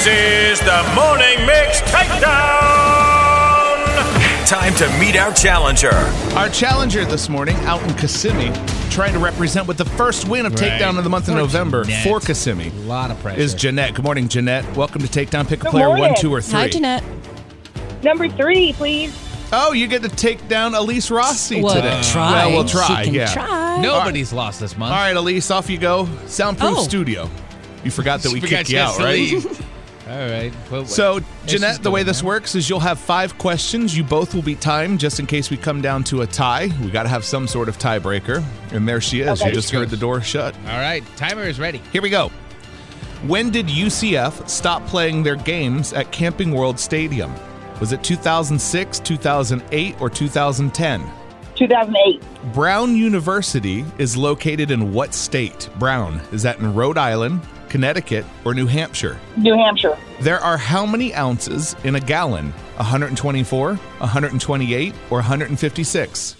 This is the Morning Mix Takedown. Time to meet our challenger. Our challenger this morning, out in Kissimmee, trying to represent with the first win of Takedown of the month of November for Kissimmee. A lot of pressure. Is Jeanette. Good morning, Jeanette. Welcome to Takedown. Pick a Good player morning. 1, 2, or 3. Hi, Jeanette. Number 3, please. Oh, you get to take down Elise Rossi Well, today. try. Well, we'll try. She can yeah. try. Nobody's lost this month. All right, Elise, off you go. Soundproof Oh. studio. You forgot that we Forgot kicked she you has out, to right? leave. All right. Well, So, she's Jeanette, the way going this now. works is you'll have 5 questions. You both will be timed just in case we come down to a tie. We got to have some sort of tiebreaker. And there she is. Okay. You just heard the door shut. All right. Timer is ready. Here we go. When did UCF stop playing their games at Camping World Stadium? Was it 2006, 2008, or 2010? 2008. Brown University is located in what state? Brown. Is that in Rhode Island, Connecticut, or New Hampshire? New Hampshire. There are how many ounces in a gallon? 124, 128, or 156?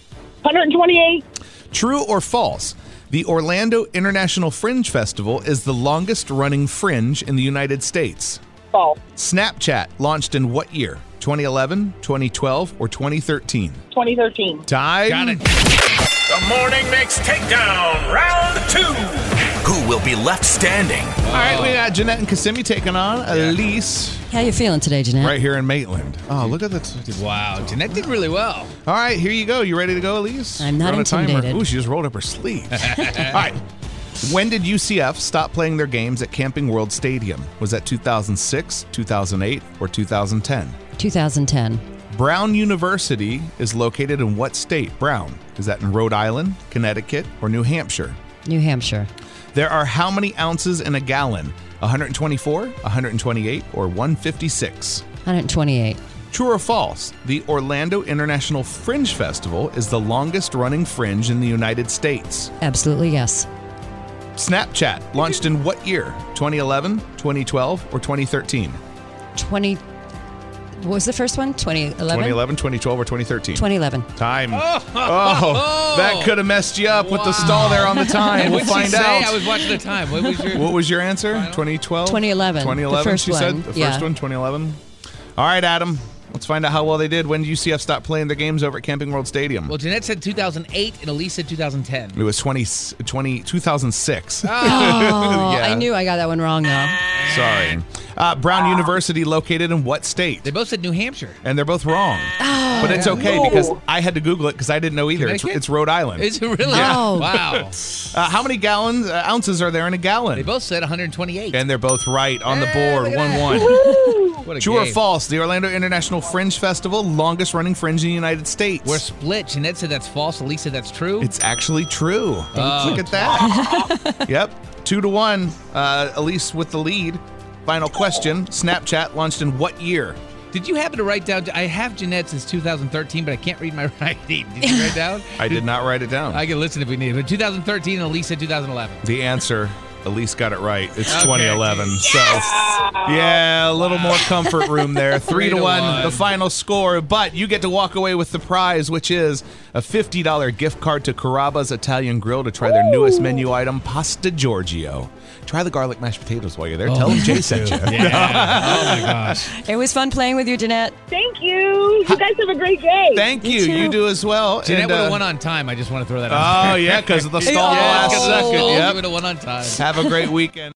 128. True or false? The Orlando International Fringe Festival is the longest running fringe in the United States. False. Snapchat launched in what year? 2011, 2012, or 2013? 2013. Time. Got it. The Morning Mix Takedown, round 2. Who will be left standing? All right, we got Jeanette and Kissimmee taking on Elise How you feeling today, Jeanette? right here in Maitland. Oh, look at that. Wow. Jeanette did really well. All right, here you go. You ready to go, Elise? I'm not You're on a timer. intimidated. Ooh, she just rolled up her sleeves. All right. When did UCF stop playing their games at Camping World Stadium? Was that 2006, 2008, or 2010? 2010. Brown University is located in what state? Brown. Is that in Rhode Island, Connecticut, or New Hampshire? New Hampshire. There are how many ounces in a gallon? 124, 128, or 156? 128. True or false? The Orlando International Fringe Festival is the longest running fringe in the United States. Absolutely yes. Snapchat launched in what year? 2011, 2012, or 2013? 20. What was the first one? 2011? 2011, 2012, or 2013? 2011. Time. Oh, that could have messed you up with the stall there on the time. And We'll what'd she find say? out. I was watching the time. What was your... What was your answer? 2012? 2011. 2011, The first she said? one. The first Yeah. one, 2011. All right, Adam. Let's find out how well they did. When did UCF stop playing their games over at Camping World Stadium? Well, Jeanette said 2008 and Elise said 2010. It was 2006. Oh, Yeah. I knew I got that one wrong, though. Sorry. Brown University located in what state? They both said New Hampshire. And they're both wrong. But it's okay because I had to Google it because I didn't know either. It's, Connecticut? it's Rhode Island. Is it really? Yeah. Oh. Wow. How many ounces are there in a gallon? They both said 128. And they're both right on the board. look at 1-1. What a True or game. false? The Orlando International Fringe Festival, longest running fringe in the United States. We're split. Jeanette said that's false. Elise said that's true. It's actually true. Look at that. Yep. 2-1. Elise with the lead. Final question. Snapchat launched in what year? Did you happen to write down? I have Jeanette since 2013, but I can't read my writing. Did you write down? I did not write it down. I can listen if we need. But 2013 and Elise said 2011. The answer, Elise got it right. It's Okay. 2011. So, yeah, a little more comfort room there. 3-1, the final score. But you get to walk away with the prize, which is a $50 gift card to Carrabba's Italian Grill to try their newest menu item, Pasta Giorgio. Try the garlic mashed potatoes while you're there. Tell them Jay sent you. Yeah. Oh my gosh. It was fun playing with you, Jeanette. Thank you. You guys have a great day. Thank you. too. You do as well. Jeanette And, would have won on time. I just want to throw that out. Oh, yeah, because of the stall Yeah, last because of the second. stall, Yep. she would have won on time. Have a great weekend.